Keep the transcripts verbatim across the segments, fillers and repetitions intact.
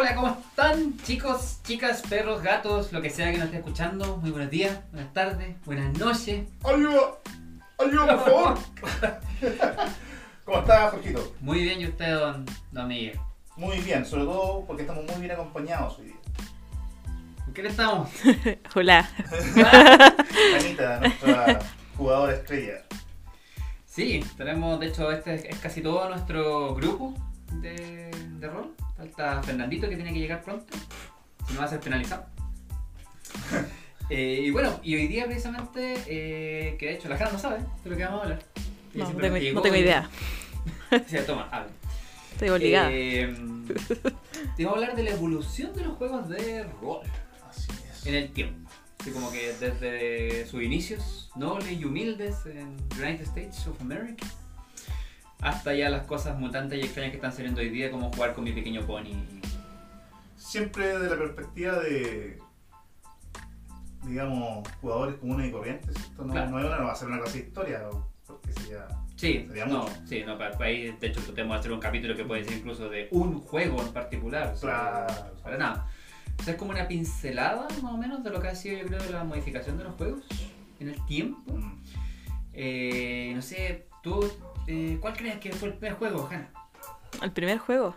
Hola, ¿cómo están chicos, chicas, perros, gatos, lo que sea que nos esté escuchando? Muy buenos días, buenas tardes, buenas noches. ¡Ayuda! ¡Ayuda, por favor! ¿Cómo está, Jorgito? Muy bien, ¿y usted, don, don Miguel? Muy bien, sobre todo porque estamos muy bien acompañados hoy día. ¿Por qué le estamos? Hola. Anita, nuestra jugadora estrella. Sí, tenemos, de hecho, este es casi todo nuestro grupo de, de rol. Falta Fernandito, que tiene que llegar pronto, si no va a ser penalizado. eh, y bueno, y hoy día precisamente, eh, que de hecho la Jana no sabe de lo que vamos a hablar. Ella No, no tengo, simplemente no llegó tengo y- idea. Sí, toma, habla. Estoy obligada. Eh, te voy a hablar de la evolución de los juegos de rol Así es. en el tiempo. Así como que desde sus inicios nobles y humildes en United States of America hasta ya las cosas mutantes y extrañas que están saliendo hoy día, como jugar con mi pequeño pony. Siempre desde la perspectiva de, digamos, jugadores comunes y corrientes. Esto no, Claro. no, es una, no va a ser una clase de historia, porque sería... Sí, Sería no, mucho. sí, no, para, para ahí de hecho podemos hacer un capítulo que puede ser incluso de un juego en particular. O sea, Claro. para nada. O sea, es como una pincelada más o menos de lo que ha sido, yo creo, la modificación de los juegos en el tiempo. Mm. Eh, no sé, tú, eh, ¿cuál crees que fue el primer juego, Hanna? El primer juego.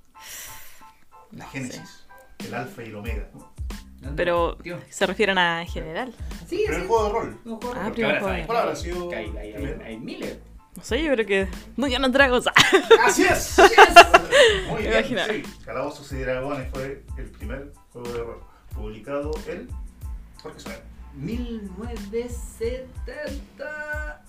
La No génesis, el alfa y el omega. ¿Dónde? Pero Tío. se refieren a en general. Sí, El primer sí. juego de rol. Un juego, Ah, porque primer ahora juego. sabes ¿Cuál habrá que- sido que hay, hay, hay, primero? hay miles. No sé, yo creo que. No, ya no Dragons. ¡Así es! Muy bien, Imagina. sí. Calabozos y Dragones fue el primer juego de rol publicado el... ¿Por qué saben? mil novecientos setenta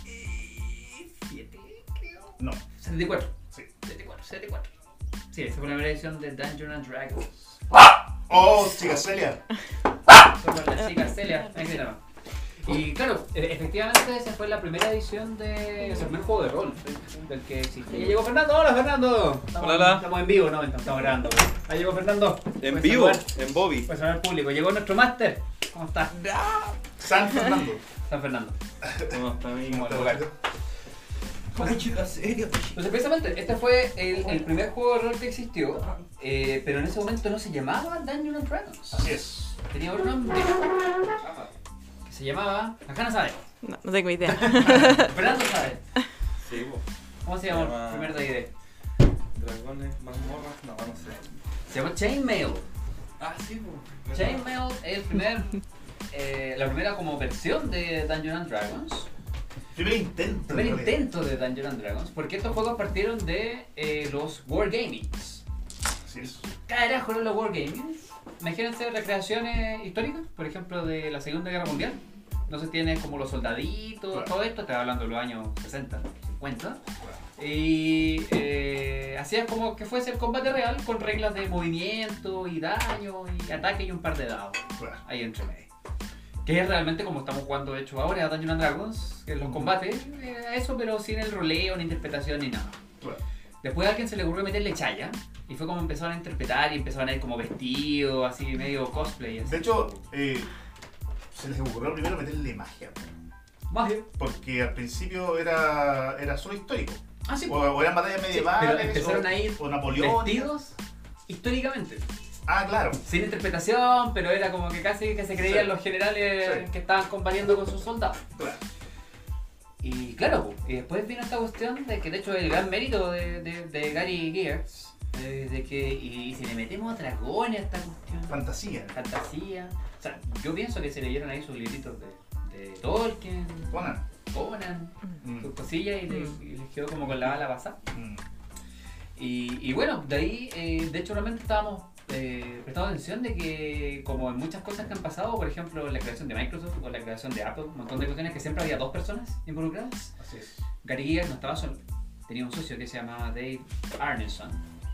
y siete, creo. No, setenta y cuatro. sí. setenta y cuatro, setenta y cuatro. Sí, esa fue la primera edición de Dungeons and Dragons. ¡Oh, chica Celia! Fue con la chica Celia, ahí se llama. Y claro, e- efectivamente esa fue la primera edición de ese primer juego de rol del que existe. Ya llegó Fernando, hola Fernando. Estamos, Hola, hola. estamos en vivo, no, estamos grabando. Ahí llegó Fernando. En Puedes vivo, saludar, en Bobby. puedes saludar al público. Llegó nuestro máster. ¿Cómo estás? San Fernando. San Fernando. ¿Cómo está, amigo? ¿Cómo lugar? Entonces precisamente, este fue el, el primer juego de rol que existió, eh, pero en ese momento no se llamaba Dungeons and Dragons. Así es. Tenía otro nombre. Que se llamaba... Acá no sabe. No, no tengo idea. Fernando sabe. Sí, bo. ¿Cómo se Se llama llama- el primer D and D? Dragones, mazmorras, no, no sé. Se llama Chainmail. Ah, sí, bo. Chainmail es el primer, eh, la primera como versión de Dungeons and Dragons. Primer intento. Primer en realidad. intento de Dungeons and Dragons, porque estos juegos partieron de eh, los Wargamings. Así es. Carajo, eran los Wargamings. Imagínense recreaciones históricas, por ejemplo, de la Segunda Guerra Mundial. Entonces tienes como los soldaditos, Claro. todo esto, estaba hablando de los años sesenta, cincuenta. Y eh, hacías como que fuese el combate real con reglas de movimiento y daño y ataque y un par de dados Claro. ahí entre medio. Que es realmente como estamos jugando de hecho ahora a Dungeons and Dragons, que es los combates, eh, eso pero sin el roleo, ni interpretación ni nada. Claro. Después a alguien se le ocurrió meterle chaya y fue como empezaron a interpretar y empezaron a ir como vestidos, así medio cosplay. Así. De hecho, eh, se les ocurrió primero meterle magia. magia. Porque al principio era, era solo histórico. Ah, sí, O, o eran batallas sí, medievales. pero empezaron o, a ir o Napoleón. vestidos históricamente. Ah, claro. Sin interpretación, pero era como que casi que se creían Sí. los generales Sí. que estaban combatiendo con sus soldados. Claro. Y claro, po, y después vino esta cuestión de que de hecho el gran mérito de, de, de Gary Gygax, eh, de que y, y si le metemos dragones a esta cuestión, Fantasía. fantasía, o sea, yo pienso que se leyeron ahí sus libritos de, de Tolkien, Conan. Conan, Mm. sus cosillas y, le- Mm. y les quedó como con la bala pasada. Mm. Y, y bueno, de ahí, eh, de hecho, realmente estábamos eh, prestando atención de que, como en muchas cosas que han pasado, por ejemplo, la creación de Microsoft o la creación de Apple, un montón de cuestiones que siempre había dos personas involucradas. Así es. Gary Gygax no estaba solo, tenía un socio que se llamaba Dave Arneson.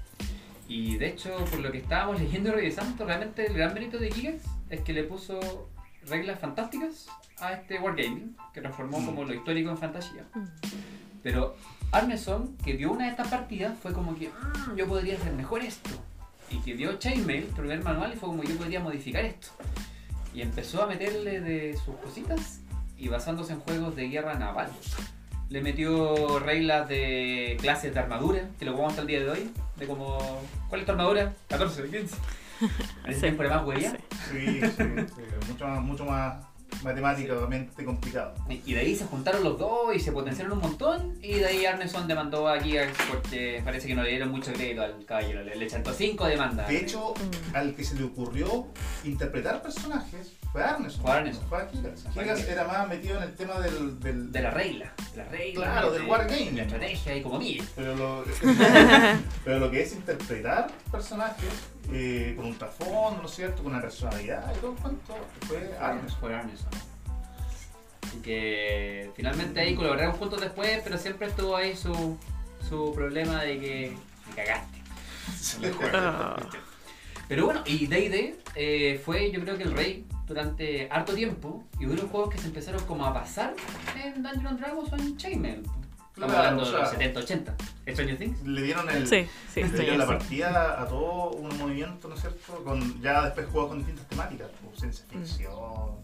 Y de hecho, por lo que estábamos leyendo y revisando, realmente el gran mérito de Gygax es que le puso reglas fantásticas a este Wargaming, que transformó Mm. como lo histórico en fantasía. Pero Arneson, que vio una de estas partidas, fue como que "Mm, yo podría hacer mejor esto". Y que vio Chainmail, el primer manual, y fue como yo podría modificar esto. Y empezó a meterle de sus cositas y basándose en juegos de guerra naval. Le metió reglas de clases de armadura, que lo jugamos hasta el día de hoy, de como, ¿cuál es tu armadura? catorce, quince. En ese Sí. tiempo era más huella. Sí. Sí, sí, sí, mucho más, mucho más matemáticamente complicado. Y de ahí se juntaron los dos y se potenciaron un montón. Y de ahí Arneson demandó a Gears porque parece que no le dieron mucho crédito al caballero. Le, le chantó cinco demandas. De hecho, Mm. al que se le ocurrió interpretar personajes fue Arneson. Fue Arneson. Fue a Gigas. Fue Gigas Gigas. era más metido en el tema del... del De la regla. De la regla. Claro, de- del wargame. La estrategia y como mil. Pero lo, pero lo que es interpretar personajes eh, con un trasfondo, ¿no es cierto? Con una personalidad y todo cuanto fue Arneson. Fue Arneson. Así que finalmente ahí colaboraron juntos después, pero siempre estuvo ahí su, su problema de que me cagaste. en el juego. Ah. Pero bueno, y D and D eh, fue yo creo que el rey durante harto tiempo y hubo juegos que se empezaron como a pasar en Dungeons and Dragons o en Chainmail. Estamos Claro, hablando o de sea, los setenta ochenta. ¿Stranger Things? Le dieron el, Sí, sí, le estoy dieron la así. partida a todo un movimiento, ¿no es cierto? Con, ya después juegos con distintas temáticas, pues, ciencia ficción,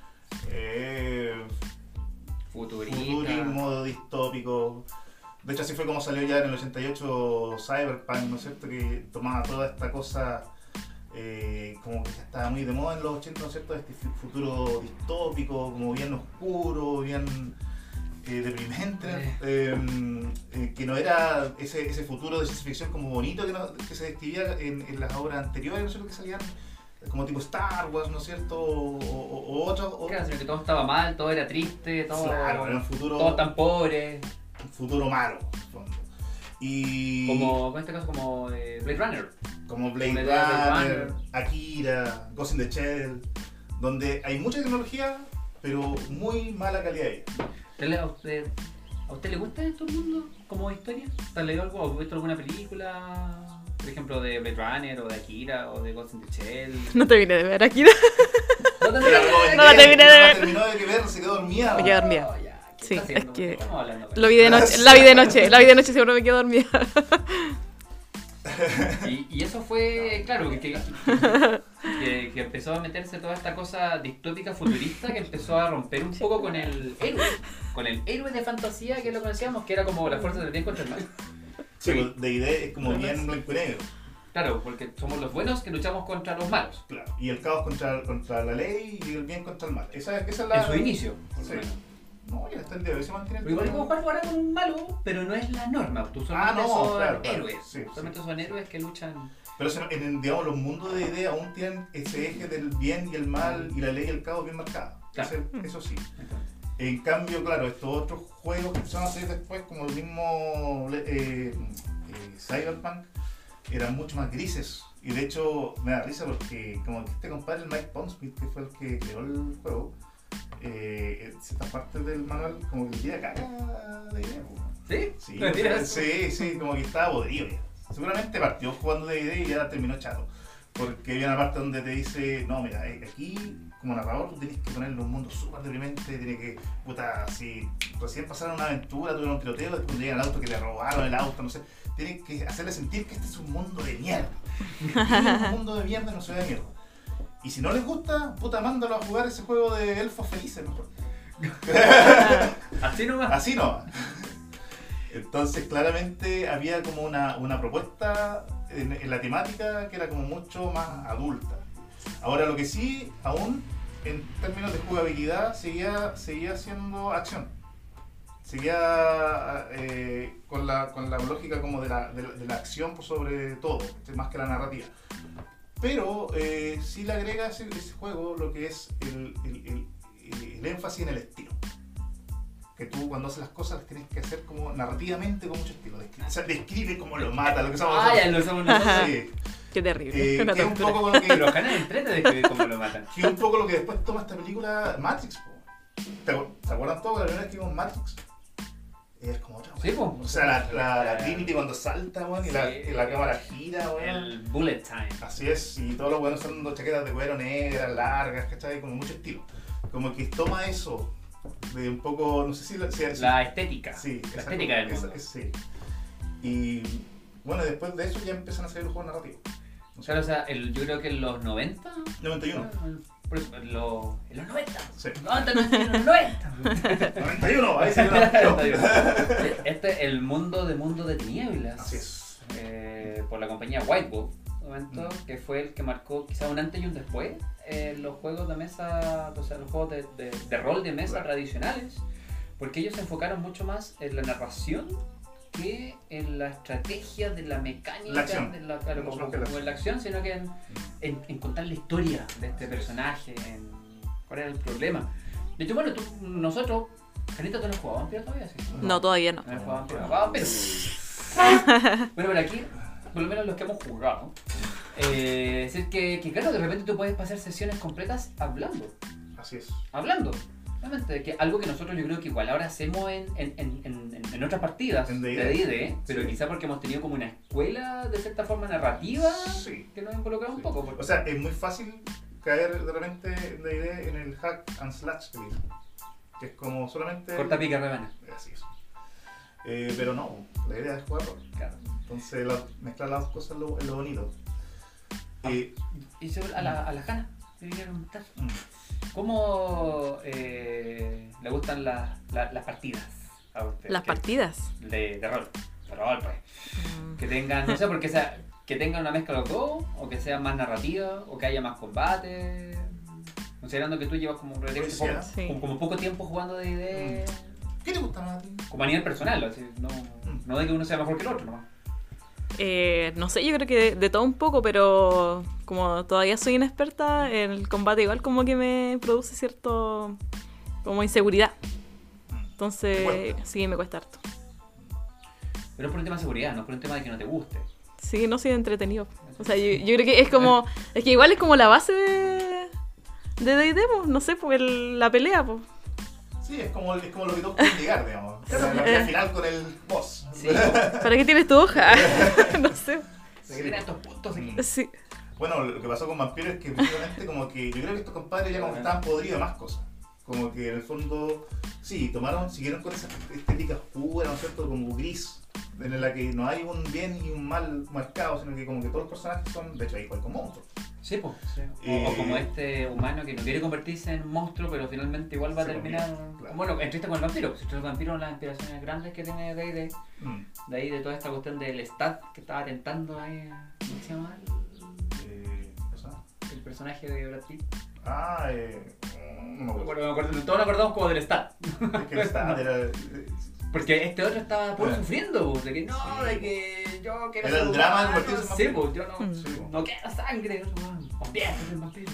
eh, Futurista. futurismo distópico. De hecho así fue como salió ya en el ochenta y ocho Cyberpunk, ¿no es cierto? Que tomaba toda esta cosa eh, como que ya estaba muy de moda en los ochenta, ¿no es cierto? Este fu- futuro distópico, como bien oscuro, bien eh, deprimente, eh, eh, que no era ese, ese futuro de ciencia ficción como bonito que, no- que se describía en, en las obras anteriores, ¿no es cierto? Que salían como tipo Star Wars, ¿no es cierto? O, o, o otros. o- Claro, sino que todo estaba mal, todo era triste, todo, Claro, era un futuro, todos tan pobres. un futuro malo, en el fondo. Y Como, en este caso, como eh, Blade Runner. como Blade, Blade Runner, Runner. Akira, Ghost in the Shell, donde hay mucha tecnología, pero muy mala calidad de vida. ¿Usted- ¿A usted, ¿A usted le gusta esto el mundo como historia? ¿Has leído algo? ¿Has visto alguna película? Por ejemplo, de Blade Runner o de Akira o de Ghost in the Shell. No te vine de ver aquí. No te Pero No la terminé de no la ver. terminó de ver, se quedó dormida. Me quedé dormida. Oh, ya, ¿qué Sí, está haciendo? es que- ¿Qué estamos hablando? Lo vi de noche, la vi de noche, la vi de noche, seguro me quedo dormida. Y, y eso fue, claro, que, que, que- que empezó a meterse toda esta cosa distópica futurista que empezó a romper un poco con el héroe, con el héroe de fantasía que lo conocíamos, que era como la fuerza del bien contra el mal. Sí, pues, de idea es como bien blanco y negro. Claro, porque somos los buenos que luchamos contra los malos, Claro. Y el caos contra, contra la ley y el bien contra el mal. Esa, esa es la. en su inicio. por lo Sí. menos. No, ya está el día de hoy se mantiene el Pero igual tema. puedo jugar ahora con un malo, pero no es la norma. Tú solamente Ah, no, son claro, claro. héroes. Sí, solamente sí, son sí. héroes que luchan. Pero eso, en el- digamos, los mundos de idea aún tienen ese eje del bien y el mal y la ley y el caos bien marcado. Claro. Ese- eso sí. En cambio, claro, estos otros juegos que empezaron a salir después, como el mismo eh, eh, Cyberpunk, eran mucho más grises. Y de hecho, me da risa porque, como que este compadre, el Mike Pondsmith, que fue el que creó el juego, eh, en ciertas partes del manual, como que tira caca de idea. po. ¿Sí? Sí, ¿Me tiras? sí, sí, como que estaba podrido ya. Seguramente partió jugando D and D y ya terminó chato. Porque hay una parte donde te dice, no, mira, eh, aquí como narrador tú tienes que ponerle un mundo súper deprimente, tienes que, puta, si recién pasaron una aventura, tuvieron un tiroteo, después llegan al auto que le robaron el auto, no sé, tienes que hacerle sentir que este es un mundo de mierda. Y un mundo de mierda no se ve de mierda. Y si no les gusta, puta, mándalo a jugar ese juego de elfos felices mejor. Así nomás. Así no. Entonces, claramente había como una, una propuesta en, en la temática que era como mucho más adulta. Ahora, lo que sí, aún en términos de jugabilidad, seguía, seguía siendo acción. Seguía eh, con, la, con la lógica como de la, de la, de la acción por sobre todo, más que la narrativa. Pero eh, sí le agrega a ese, ese juego lo que es el, el, el, el énfasis en el estilo. Que tú cuando haces las cosas las tienes que hacer como narrativamente con mucho estilo. Describe, o sea, describe cómo lo mata, lo que somos Ah, ya lo usamos nosotros. Sí. Qué terrible. Eh, Una que es un tortura. poco con lo que, Pero ojalá entrete de escribir cómo lo matan. que es un poco lo que después toma esta película Matrix. Po. ¿Te acu- ¿Se acuerdan todos que la primera vez que vimos Matrix? Es como otra, Sí, po. O sea, la, la, la Trinity cuando salta, weón, y, la, Sí. y la cámara gira, weón. El bullet time. Así es, y todos los buenos son dos chaquetas de cuero negras, largas, ¿cachai? Con mucho estilo. Como que toma eso de un poco, no sé si... la- si- si- La estética. Sí, la esa- estética del esa- mundo. esa- sí. Y bueno, después de eso ya empiezan a salir los juegos narrativos. O sea, o sea, el, yo creo que en los noventa. noventa y uno. Por eso, en, los, en los noventa. Sí. noventa, noventa y uno, noventa. noventa y uno, ahí salió la Este es el mundo de mundo de tinieblas. Así es. eh, por la compañía White Wolf, un momento, Mm. que fue el que marcó quizá un antes y un después en los juegos de mesa, o sea, los juegos de, de, de rol de mesa Claro. tradicionales, porque ellos se enfocaron mucho más en la narración que en la estrategia de la mecánica, La acción. de la, claro, Mucho como, más que la como en la acción, sino que en, en, en contar la historia de este personaje, en cuál era el problema. De hecho, bueno, tú, nosotros, Janita, ¿tú no has jugado Vampiro todavía? ¿Sí? No, todavía no. No has jugado Vampiro. Vampiro. Bueno, pero aquí, por lo menos los que hemos jugado, eh, es decir que, que claro, de repente tú puedes pasar sesiones completas hablando. Así es. Hablando. Realmente, que algo que nosotros yo creo que igual ahora hacemos en, en, en, en, en otras partidas En D de and D. D and D, pero Sí. quizá porque hemos tenido como una escuela de cierta forma narrativa Sí. que nos involucra un Sí. poco. Porque, O sea, es muy fácil caer de repente en la idea en el hack and slash que dicen. Que es como solamente. corta, pica, rebana. Así es. Eh, pero no, la idea es jugar rol. Claro. Entonces, la- mezclar las dos cosas es lo, es lo bonito. Eh, Y sobre a la, a la Hanna, te quería preguntar, mm, ¿cómo eh, le gustan las, las, las partidas a usted? Las Que- partidas. De, de rol. De rol, pues. Mm. Que tengan, no sé, porque sea, que tengan una mezcla de los dos, o que sea más narrativa, o que haya más combate. Considerando que tú llevas como, relativamente Policía. poco, Sí. como, como poco tiempo jugando de, de ¿Qué te gusta más a ti? como a nivel personal, así, no, no de que uno sea mejor que el otro, nomás. Eh, no sé, yo creo que de, de todo un poco, pero como todavía soy inexperta, el combate igual como que me produce cierto como inseguridad. ¿Te Entonces, cuesta? sí, me cuesta harto. Pero es por un tema de seguridad, no es por un tema de que no te guste. Sí, no soy entretenido. O sea, yo, yo creo que es como, es que igual es como la base de de D and D, pues, no sé, pues el- la pelea, pues. Sí, es como, es como lo que todos quieren llegar, digamos. La, la pelea final con el boss. Sí, ¿Para qué tienes tu hoja? no sé. se tienen estos puntos aquí. Mm. Sí. Bueno, lo que pasó con Vampiro es que efectivamente como que yo creo que estos compadres ya como que estaban podridos de más cosas. Como que en el fondo, sí, tomaron, siguieron con esa estética oscura, ¿no es cierto? Como gris, en la que no hay un bien y un mal marcado, sino que como que todos los personajes son, de hecho, igual con monstruos. Sí, pues. Sí. O, Eh, o como este humano que no quiere convertirse en monstruo, pero finalmente igual va a Se terminar. convierte, claro. Bueno, entrevista con el vampiro. Si el vampiro, las inspiraciones grandes que tiene de ahí, de, Mm. de ahí, de toda esta cuestión del stat que estaba tentando ahí. ¿Cómo se llama? Eh, ¿qué cosa? El personaje de Brad Pitt. Ah, eh, no me Me acuerdo. acuerdo, me acuerdo, todos nos acordamos como del stat. Es que está, era, eh, Porque este otro estaba puro Ah. sufriendo, pues, de que no, Sí. de que yo quiero Era ser el drama de humano. convertirse en Sí, vampiro. pues yo no, Mm. sí, po. no quiero sangre, conviértete en vampiro.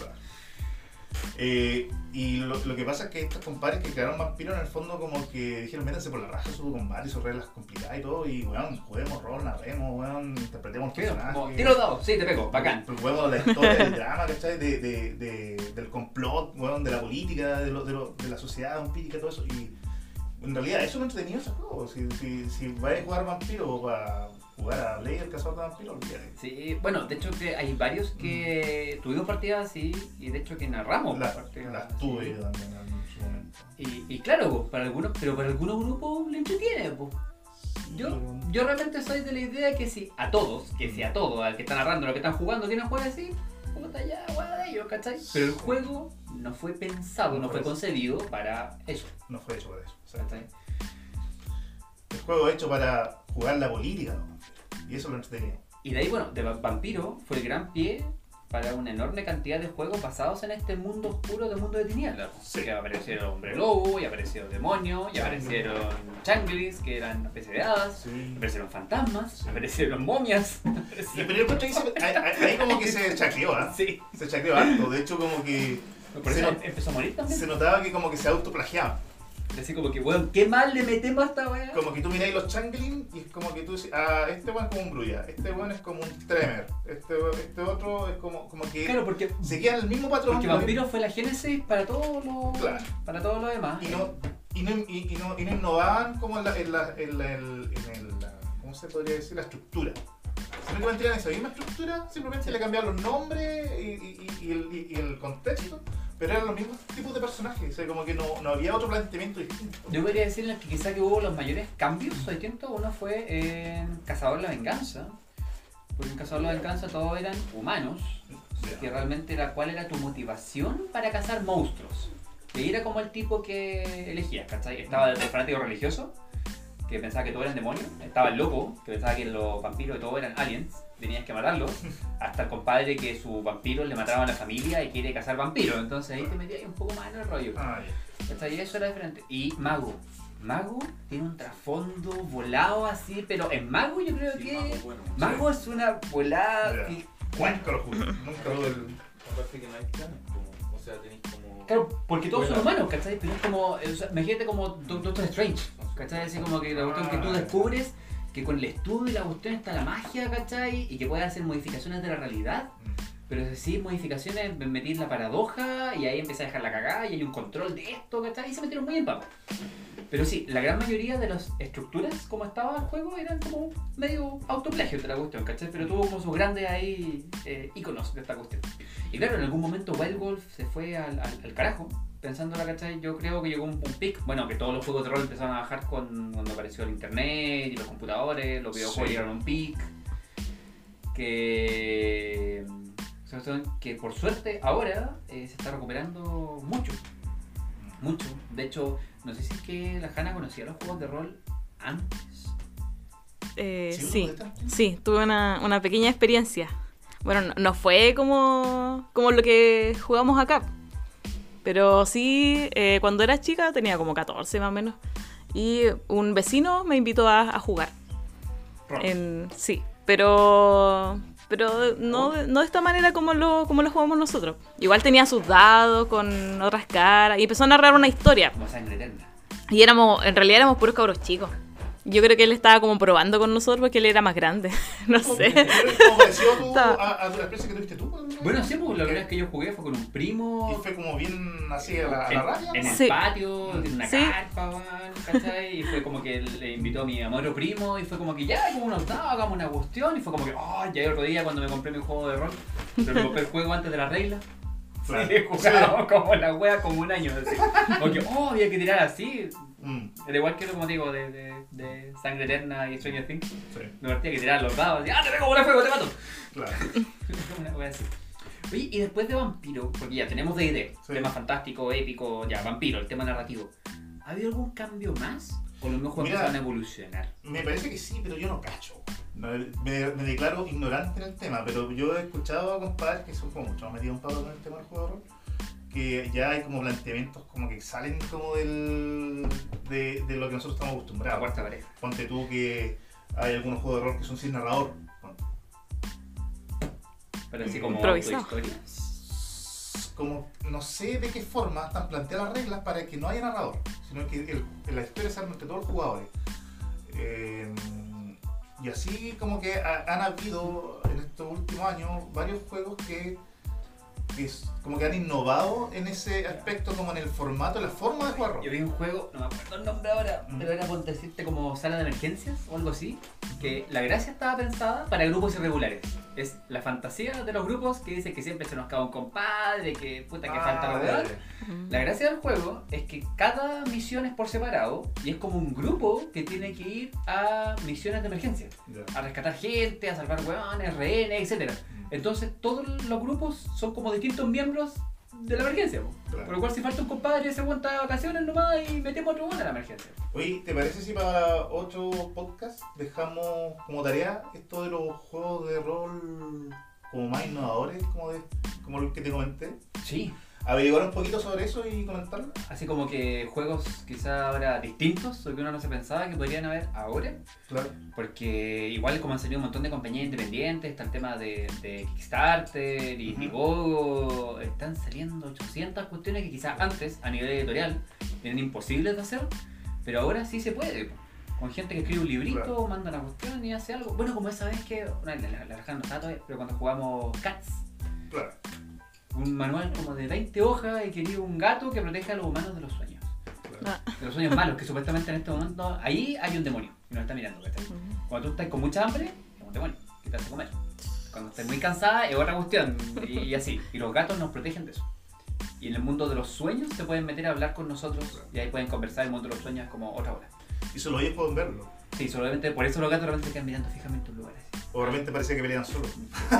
Eh, y lo, lo que pasa es que estos compadres que crearon Vampiro en el fondo como que dijeron métanse por la raja su combate y sus reglas complicadas y todo y weón, juguemos rol, narremos, weón, interpretemos Tiro, como, personajes. tiro dado, sí, te pego, bacán. Pues juguemos la historia, del drama, ¿cachai? De, de, de, del complot, weón, de la política, de, lo, de, lo, de la sociedad vampírica, todo eso. Y en realidad eso no es entretenido ese juego. Si, si, si vais a jugar Vampiro o para jugar a Blade, el cazador de vampiros, olvídate. Sí, bueno, de hecho que hay varios que tuvimos partidas así y de hecho que narramos Las, partidas las así. tuve yo también en su momento. Y, y claro, pues, para algunos, pero para algunos grupos le entretiene, pues. Yo, Sí, yo realmente soy de la idea que si a todos, que si a todos, al que está narrando, al que están jugando, quieren jugar así, puta ya, guarda de ellos, ¿cachai? Pero el juego no fue pensado, no fue concebido para eso, no fue hecho para eso. O sea, ¿cachai? el juego es hecho para jugar la política, ¿no? Y eso es lo entretenido. Y de ahí, bueno, de Va- Vampiro fue el gran pie para una enorme cantidad de juegos basados en este mundo oscuro de mundo de tinieblas. Sí. Que aparecieron Hombre Lobo, y aparecieron demonios, y aparecieron changlis, que eran especies de hadas, Sí. aparecieron fantasmas, Sí. aparecieron momias. Y pero yo encuentro que se- ahí, ahí- ahí como que se chacreó, ¿ah? Sí. Se chacreó harto. De hecho, como que Por Se eso not- empezó a morir también. se notaba que como que se autoplagiaba. Así como que, weón, ¿qué mal le metemos a esta weá? Como que tú miráis los changeling y es como que tú dices, ah, este weón es como un Brulla, este weón es como un Tremor, este, este otro es como, como que Claro, porque, se queda en el mismo patrón. porque lo Vampiro fue la génesis para todo lo, Claro. para todo lo demás. Y no, y no, y, y no, y no innovaban como en la, en la, en la, en el, la- ¿cómo se podría decir? La estructura. Sino que mantenían esa misma estructura, simplemente le cambiaban los nombres y, y, y, y el, y- y el contexto, pero eran los mismos tipos de personajes, o sea, como que no, no había otro planteamiento distinto. Yo podría decirles que quizá que hubo los mayores cambios o distintos. Uno fue en Cazador la Venganza. Porque en Cazador la Venganza todos eran humanos. Que realmente era cuál era tu motivación para cazar monstruos. Que era como el tipo que elegías, ¿cachai? Estaba desde el fanático religioso, que pensaba que todos eran demonios. Estaba el loco, que pensaba que los vampiros y todos eran aliens. Tenías que matarlos. Hasta el compadre que sus vampiros le mataban a la familia y quiere cazar vampiros. Entonces ahí te metías un poco más en el rollo. Ah, ya. ¿Cachai? Y eso era diferente. Y Mago. Mago tiene un trasfondo volado así, pero en Mago yo creo Sí, que... Mago, bueno. Mago es una volada... Ya. que- Nunca lo jugué. Nunca lo del. Me parece que no hay planes, como, o sea, tenéis como... Claro, porque todos son Bueno. humanos, ¿cachai? Pero es como, o sea, imagínate como Do- Doctor Strange, ¿cachai? Así como que la cuestión que tú descubres que con el estudio y la cuestión está la magia, ¿cachai? Y que puedes hacer modificaciones de la realidad, pero sí modificaciones, metir la paradoja y ahí empieza a dejar la cagada y hay un control de esto, ¿cachai? Y se metieron muy en papo. Pero sí, la gran mayoría de las estructuras como estaba el juego eran como medio autoplagio de la cuestión, ¿cachai? Pero tuvo como sus grandes ahí eh, iconos de esta cuestión. Y claro, en algún momento Wild Wolf se fue al, al, al carajo, pensándola, ¿cachai? Yo creo que llegó un, un pic, bueno, que todos los juegos de rol empezaron a bajar con, cuando apareció el internet y los computadores, los videojuegos Sí. llegaron a un pic, que... que por suerte ahora eh, se está recuperando mucho. Mucho. De hecho, no sé si es que la Hanna conocía los juegos de rol antes. Eh, ¿Sí, sí, uno de estos? sí, tuve una, una pequeña experiencia. Bueno, no, no fue como, como lo que jugamos acá. Pero sí, eh, cuando era chica, tenía como catorce más o menos. Y un vecino me invitó a, a jugar. Rol. En, sí, pero pero no, no de esta manera como lo, como lo jugamos nosotros. Igual tenía sus dados con otras caras y empezó a narrar una historia. Como sangre eterna. Y éramos, en realidad éramos puros cabros chicos. Yo creo que él estaba como probando con nosotros porque él era más grande. No sé. ¿Cómo pareció tú Estaba- a, a la experiencia que tuviste tú? ¿no? Bueno, sí, pues la primera vez que yo jugué fue con un primo. Y fue como bien así a la, a la en, rabia. en el Sí. patio, tiene una Sí. carpa, man, ¿cachai? Y fue como que le invitó a mi a mi otro primo y fue como que ya, como unos dados, hagamos una cuestión. Y fue como que, oh, ya el otro día cuando me compré mi juego de rol, pero me compré el juego antes de las reglas. Claro. Sí, jugábamos como la wea como un año así. Porque, oh, había que tirar así. Mm, Era igual que lo, como digo, de, de, de Sangre Eterna y Stranger Things. sí, Me divertía que tirar los dados así, ¡ah, te pego bola de fuego, te mato! claro. Una wea así. Oye, y después de Vampiro, porque ya tenemos D and D, Sí. tema fantástico, épico, ya, Vampiro, el tema narrativo. ¿Ha habido algún cambio más? ¿O los juegos Mira. empezaron a evolucionar? Me parece que sí, pero yo no cacho. No, Me, me declaro ignorante en el tema, pero yo he escuchado a compadres que son como mucho más metidos en palo con el tema del juego de rol, que ya hay como planteamientos como que salen como del de, de lo que nosotros estamos La acostumbrados. cuarta pareja. Ponte tú que hay algunos juegos de rol que son sin narrador. Ponte. Pero así como Improvisado. autohistoria. Como no sé de qué forma están planteadas las reglas para que no haya narrador, sino que el, la historia se arma entre todos los jugadores. Eh, y así como que ha- han habido en estos últimos años varios juegos que, que es- como que han innovado en ese aspecto, como en el formato, en la forma de jugar rol. Yo vi un juego, no me acuerdo el nombre ahora, Mm. pero era por decirte como sala de emergencias o algo así, que la gracia estaba pensada para grupos irregulares. Es la fantasía de los grupos que dicen que siempre se nos cae un compadre, que puta que falta la Ah, verdad. ya, La gracia del juego es que cada misión es por separado y es como un grupo que tiene que ir a misiones de emergencia, ya. a rescatar gente, a salvar hueones, rehenes, etcétera. Entonces todos los grupos son como distintos miembros de la emergencia, po. Claro. Por lo cual si falta un compadre se aguanta de vacaciones nomás y metemos otro bueno a la emergencia. Oye, ¿te parece si para otro podcast dejamos como tarea esto de los juegos de rol como más innovadores, como, de, como el que te comenté? Sí. Averiguar un poquito sobre eso y comentarlo. Así como que juegos quizá ahora distintos o que uno no se pensaba que podrían haber ahora. Claro. Porque igual como han salido un montón de compañías independientes, está el tema de, de Kickstarter y Ujú. Indiegogo, están saliendo ochocientas cuestiones que quizás antes a nivel editorial eran imposibles de hacer, pero ahora sí se puede. Con gente que escribe un librito, Claro. manda una cuestión y hace algo. Bueno, como esa vez que, la, la, la, la no está todavía, pero cuando jugamos Cats, Claro. un manual como de veinte hojas y quería un gato que proteja a los humanos de los sueños. claro. De los sueños malos, que supuestamente en este momento, ahí hay un demonio y nos está mirando, ¿cachai? Cuando tú estás con mucha hambre, es un demonio que te hace comer. Cuando estás muy cansada, es otra cuestión. Y, y así. Y los gatos nos protegen de eso. Y en el mundo de los sueños se pueden meter a hablar con nosotros y ahí pueden conversar. El mundo de los sueños es como otra hora. Y solo ellos pueden verlo. Sí, solamente por eso los gatos realmente se quedan mirando fijamente en lugares. O realmente parecía que pelean solos.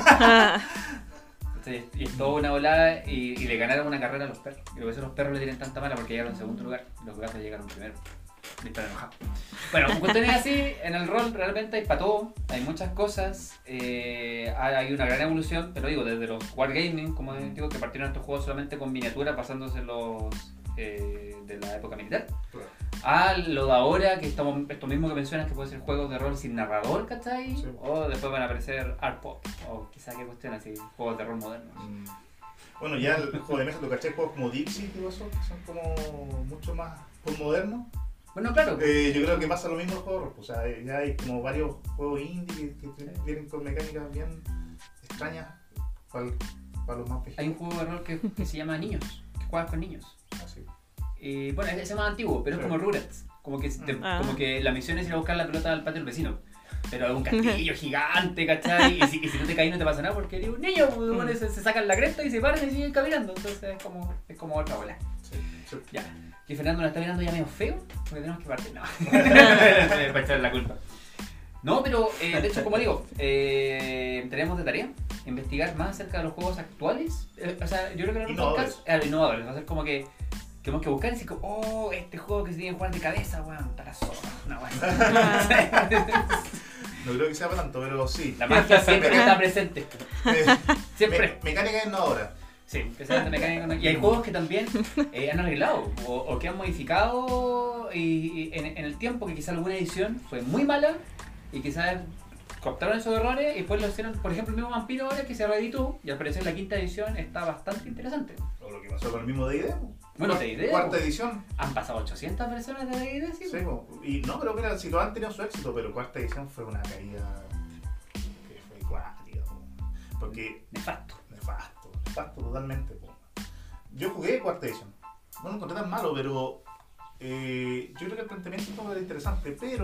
¿Cachai? Y es toda una volada y, y le ganaron una carrera a los perros. Y por eso los perros le tienen tanta mala porque llegaron en segundo lugar. Los gatos llegaron primero. Víctor enojado. Bueno, con cuestiones así, en el rol realmente hay para todo, hay muchas cosas, eh, hay hay una gran evolución, te lo digo, desde los Wargaming, como digo, que partieron estos juegos solamente con miniaturas, pasándose los eh, de la época militar, Claro. a lo de ahora, que estamos, esto mismo que mencionas, que puede ser juegos de rol sin narrador, ¿cachai? Sí. O después van a aparecer art pop, o quizá qué cuestión así, juegos de rol modernos. Mm. Bueno, ya el juego de mesa, ¿lo caché? Juegos como Dixie y todo eso, que son como mucho más modernos. Bueno, claro, Eh, yo creo que pasa lo mismo en los juegos de rol. O sea, ya hay como varios juegos indie que, que Sí. vienen con mecánicas bien extrañas para, para los más viejitos. hay un juego de rol que, que se llama Niños, que juegas con niños. Así. Y bueno, ese es más antiguo, pero es Sí. como Rurets. Como que, te- Ah. como que la misión es ir a buscar la pelota al patio del vecino. Pero es un castillo gigante, ¿cachai? Y si, y si no te caes no te pasa nada porque eres un niño, pues, bueno, se, se sacan la cresta y se paran y siguen caminando. Entonces es como, es como otra bola. Sí, sí. Ya. Que Fernando nos está mirando ya medio feo porque tenemos que partir. No. Para echarle la culpa. No, pero eh, de hecho, como digo, eh, tenemos de tarea investigar más acerca de los juegos actuales. Eh, o sea, yo creo que en el Innovadores. podcast, eh, innovadores, va a ser como que tenemos que buscar y decir, como, oh, este juego que se tiene que jugar de cabeza, weón, para zorra. No, weón. No creo que sea para tanto, pero sí. La magia siempre está presente. Eh, Siempre. me- mecánica innovadora. Sí, especialmente mecánica. Y hay juegos que también eh, han arreglado o, o que han modificado y, y en, en el tiempo, que quizá alguna edición fue muy mala y quizás cooptaron esos errores y después lo hicieron. Por ejemplo, el mismo Vampiro ahora que se reeditó y al parecer la quinta edición está bastante interesante. O lo que pasó con el mismo D and D. Bueno, D and D, Cuarta po. edición. Han pasado ochocientas versiones de D and D, sí. Sí, po. Y no, pero mira, si lo han tenido su éxito, pero cuarta edición fue una caída que fue cuática, po. Porque Nefasto. nefasto, nefasto totalmente. Po. Yo jugué cuarta edición, no lo encontré tan malo, pero eh, yo creo que el planteamiento era interesante, pero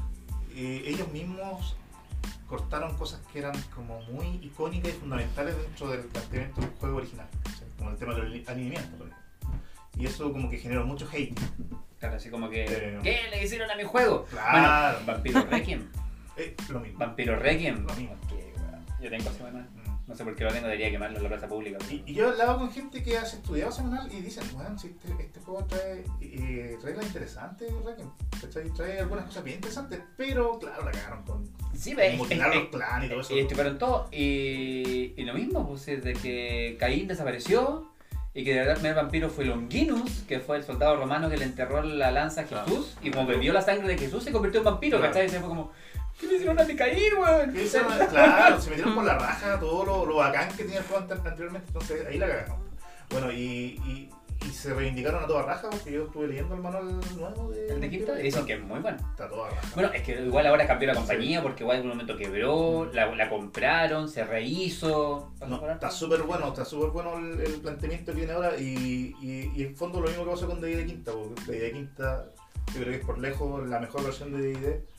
eh, ellos mismos cortaron cosas que eran como muy icónicas y fundamentales dentro del planteamiento del juego original, o sea, como el tema del alineamiento, por ejemplo. Y eso como que generó mucho hate. Claro, así como que. Eh. ¿Qué le hicieron a mi juego? Claro. Bueno, Vampiro Requiem. Eh, lo mismo. Vampiro Requiem. Lo mismo. Que, weón, yo tengo ese bueno. Mm. No sé por qué lo tengo, debería quemarlo en la plaza pública. Y, y yo he hablado con gente que has estudiado semanal y dicen, bueno, si este, este juego trae eh, reglas interesantes, Requiem, ¿cachai? Trae algunas cosas bien interesantes, pero claro, la cagaron con Sí, ve, mutilar es- los clanes y todo eso. Y estudiaron todo. Y, y lo mismo, pues, es de que Caín desapareció y que de verdad el primer vampiro fue Longinus, que fue el soldado romano que le enterró la lanza a Jesús. Y como bebió la sangre de Jesús, se convirtió en vampiro, Claro. ¿cachai? Y se fue como, ¿qué le hicieron a mi Caín, weón? Y eso, claro, se metieron por la raja todo lo, lo bacán que tenía el juego ante- anteriormente, entonces ahí la cagaron. Bueno, y, y, y se reivindicaron a toda raja porque yo estuve leyendo el manual nuevo de... El de quinta, y dicen que es muy bueno. Está a toda raja. Bueno, es que igual ahora cambió la compañía porque igual en un momento quebró, la, la compraron, se rehizo. pasó No, por harto. está súper bueno, está súper bueno el, el planteamiento que viene ahora y, y, y en fondo lo mismo que pasó con D and D Quinta, porque D and D Quinta yo creo que es por lejos la mejor versión de D and D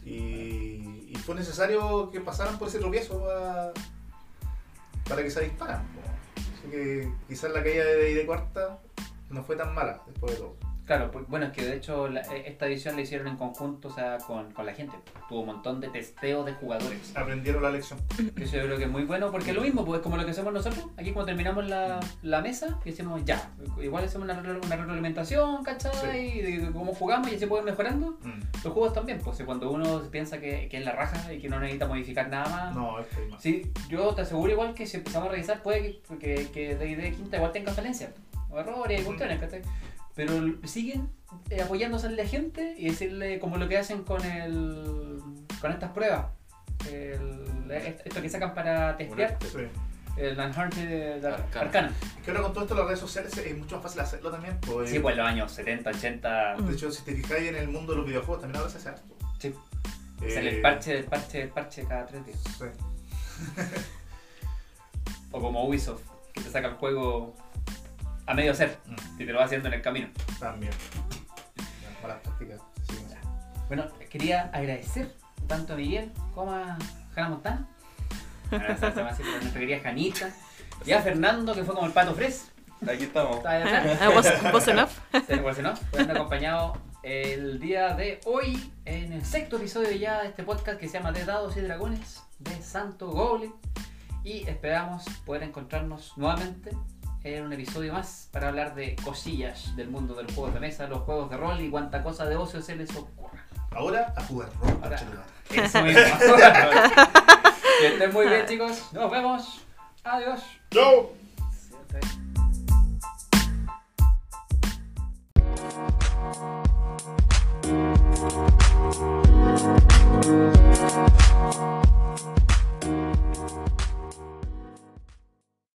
y, y fue necesario que pasaran por ese tropiezo para, para que se disparan. Así que quizás la caída de D and D Cuarta no fue tan mala después de todo. Claro, pues, bueno, es que de hecho la- esta edición la hicieron en conjunto, o sea, con, con la gente. Tuvo un montón de testeos de jugadores. Aprendieron la lección. Eso yo creo que es muy bueno porque es lo mismo, pues es como lo que hacemos nosotros. Aquí cuando terminamos la, la mesa, y decimos ya, igual hacemos una, re- una retroalimentación, ¿cachai? De, de cómo jugamos y así podemos mejorando. Mm. Los juegos también, pues cuando uno piensa que, que es la raja y que no necesita modificar nada más. No, es que hay más. Sí, yo te aseguro igual que si empezamos a revisar puede que, que, que D and D Quinta igual tenga falencias, o errores y cuestiones, ¿cachai? Pero siguen eh, apoyándose a la gente y decirle como lo que hacen con el con estas pruebas. El, esto que sacan para testear, Sí. el Unhaunted Arcana. Arcana. Es que ahora con todo esto de las redes sociales es mucho más fácil hacerlo también. Pues, Sí, pues en los años setenta, ochenta. De hecho, si te fijáis en el mundo de los videojuegos, también ahora se hace harto. Sí. Eh, Sale el parche, el parche, el parche cada tres días. Sí. O como Ubisoft, que te saca el juego a medio hacer Mm, y te lo va haciendo en el camino. también. Las malas prácticas. Sí. Bueno, quería agradecer tanto a Miguel como a Hannah Montana. Ahora se llama así, pero nuestra querida Janita. Y a Fernando, que fue como el pato fres. Aquí estamos. Estaba ahí atrás. Ah, voz, voz en off. Se evolucionó, por haberme acompañado el día de hoy en el sexto episodio ya de este podcast que se llama De Dados y Dragones de Santo Goblin. Y esperamos poder encontrarnos nuevamente en un episodio más para hablar de cosillas del mundo de los juegos de mesa, los juegos de rol y cuánta cosa de ocio se les ocurra. Ahora a jugar rol. Ahora. conchetumare. Eso mismo. Que estén muy bien, chicos. Nos vemos. Adiós. ¡Chao! Sí, está bien.